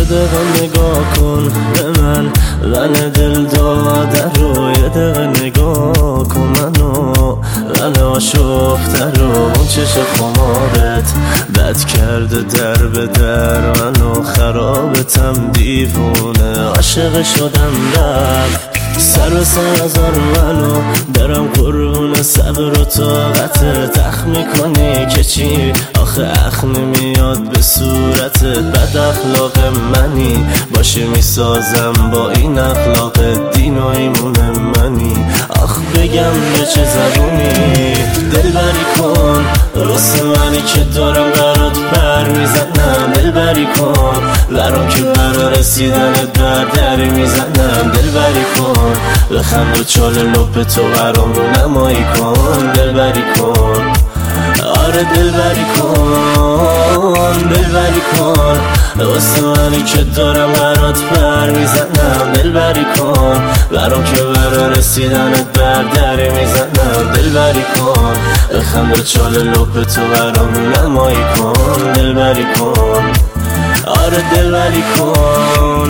دقیقه نگاه کن به من دل داده رو. یه دقیقه نگاه کن من آشفته رو. اون چشم خمارت بد کرده در به در منو، خرابتم دیوونه عاشق شدم رفت سر به سر ازار منو. برم قربون صبر و طاقتت، اخ میکنی که چی آخه اخ نمیاد به صورتت. بد اخلاق منی باشه میسازم با این اخلاق دین و ایمون منی. آخ بگم به چه زبونی دلبری کن راست منی که دارم برات پر میزنم. دلبری کن برام که برا رسیدن در میزنم. دلبری کن بخند و چال لپ تو برام رو نمایی کن. دلبری کن آره دلبری کن، دلبری کن واسه منی که دارم برات پر میزنم. دلبری کن برام که برا رسیدن در میزنم. دلبری کن بخند و چال لپ تو برام رو نمایی کن. دلبری کن آره دلبری کن.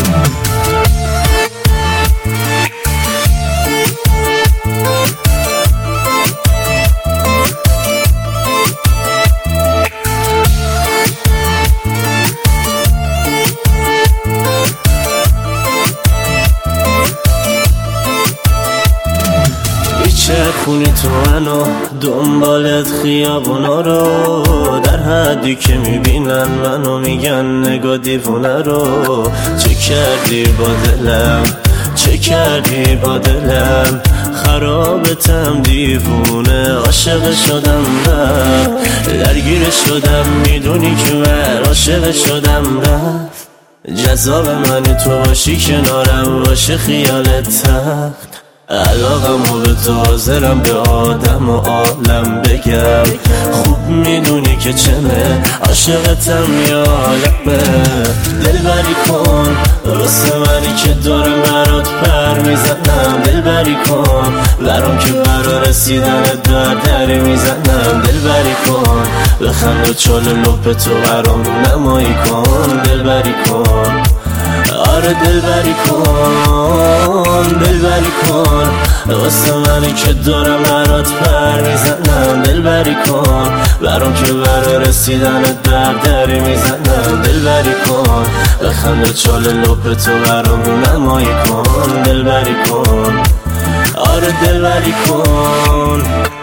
چرخونی تو منو دنبالت خیابونا رو، در حدی که میبینن منو میگن نگاه دیوونه رو. چه کردی با دلم چه کردی با دلم، خرابتم دیوونه عاشق شدم رفت. درگیر شدم میدونی که من عاشق شدم رفت. جذاب منی تو باشی کنارم باشه خیالت تخت. علاقمو به تو حاضرم به آدم و عالم بگم. خوب میدونی که چمه عاشقتم یا عالمه. دلبری کن راست منی که دارم برات پر میزنم. دلبری کن برام که برا رسیدن در میزنم. دلبری کن بخند و چال لپ تو برام نمایی کن. دلبری کن آره دلبری کن، دلبری کن واسه منی که دارم برات پر میزنم. دلبری کن برام که برا رسیدن در میزنم. دلبری کن بخند و چال لپ تو برام نمایی کن. دلبری کن آره دلبری کن.